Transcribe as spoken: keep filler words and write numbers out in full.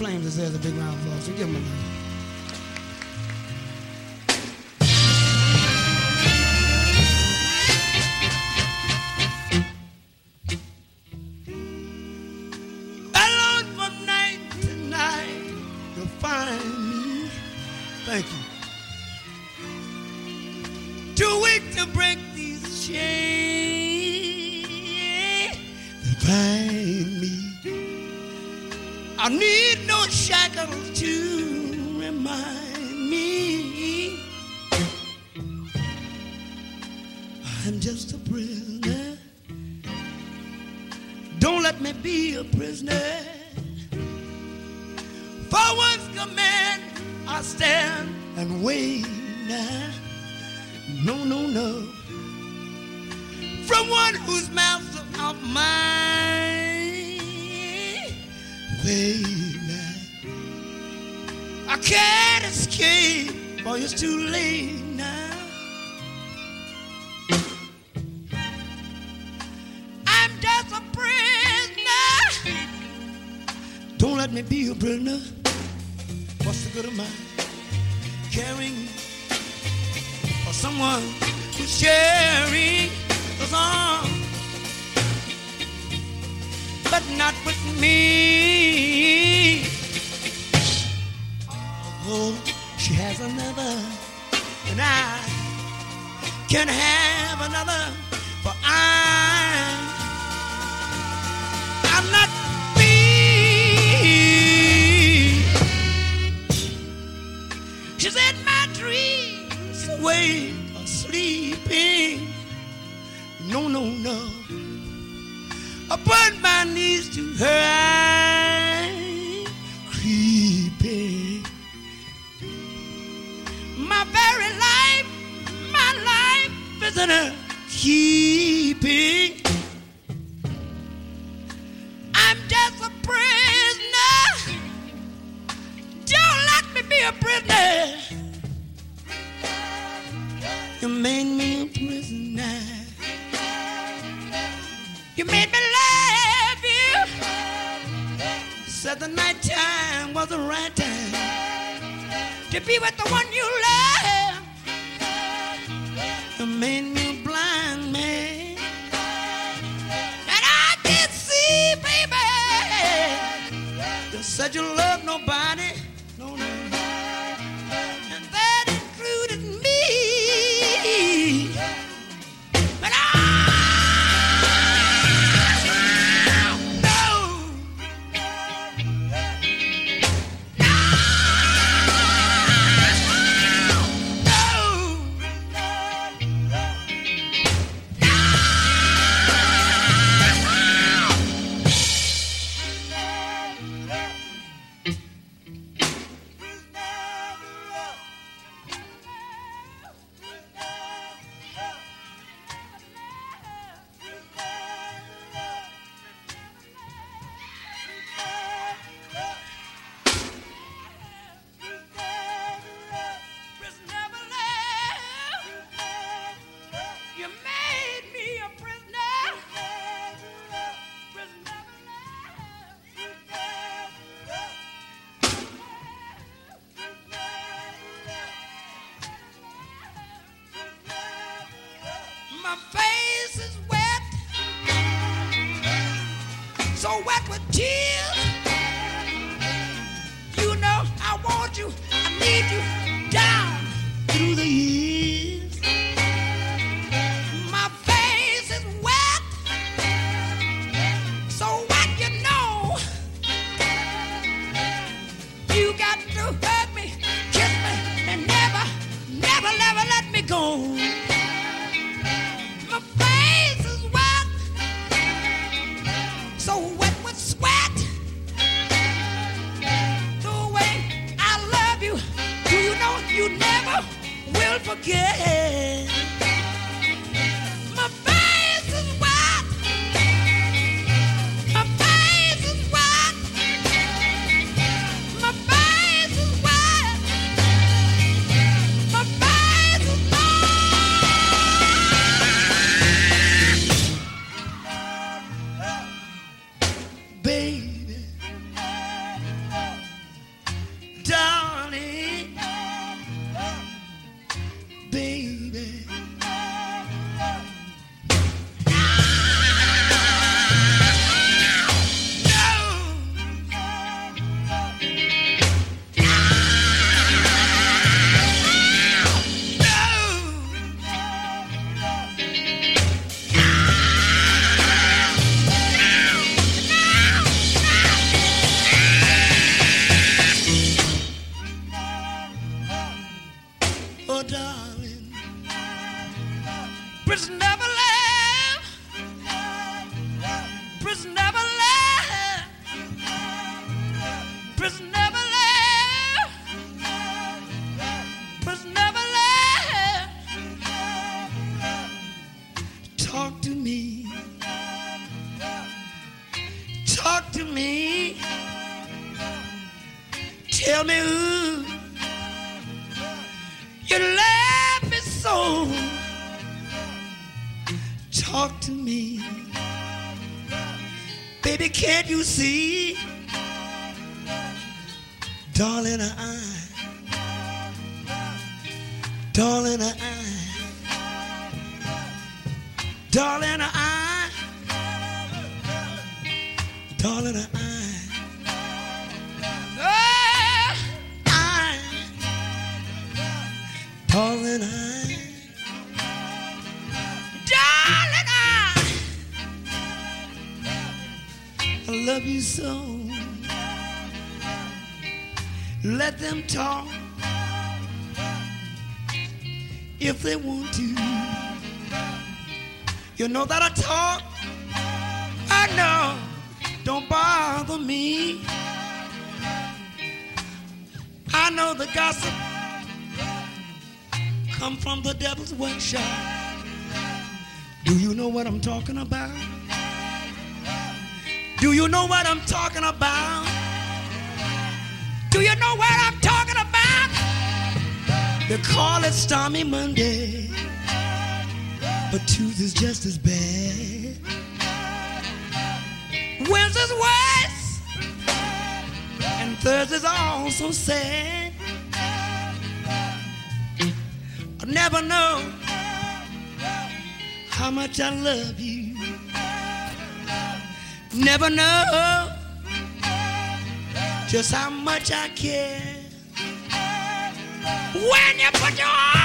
Flames deserves a big round of applause. So give them a round. Thank you. Too weak to break these chains that bind me. I need no shackles to remind me I'm just a prisoner. Don't let me be a prisoner. For one's command I stand and wait now. No, no, no. From one whose mouth of mine, wait now. I can't escape, boy, it's too late now. I'm just a prisoner. Don't let me be a prisoner. What's the good of mine? Caring for someone who's sharing the song, but not with me. Oh, she has another, and I can have another, for I'm, I'm not she said my dreams away are sleeping. No, no, no. Upon my knees to her I'm creeping. My very life, my life is in her keeping. I'm just a prisoner. Don't let me be a prisoner. You made me a prisoner. You made me love you. Said the night time was the right time to be with the one you love. You made me a blind man, and I can see, baby. You said you love nobody. No, no. And that included me. But I no. My face is wet, so wet with tears. You know I want you, I need you down through the years. My face is wet, so wet you know. You got to hug me, kiss me, and never, never, never let me go. You never will forget. My face is wet. My face is wet. My face is wet. My face is wet. Baby, baby. Oh, darling, prison never left, prison never left, prison never left, prison never left. Talk to me, talk to me, tell me who you love me so. Talk to me, baby, can't you see? Darling, I, darling, I, darling, I, darling, I, darling, I, darling, I, I love you so. Let them talk if they want to. You know that I talk, I know, don't bother me. I know the gossip come from the devil's workshop. Do you know what I'm talking about? Do you know what I'm talking about? Do you know what I'm talking about? They call it Stormy Monday, but Tuesday's just as bad. Wednesday's worse, and Thursday's also sad. I never know how much I love you. Never know just how much I care. When you put your arms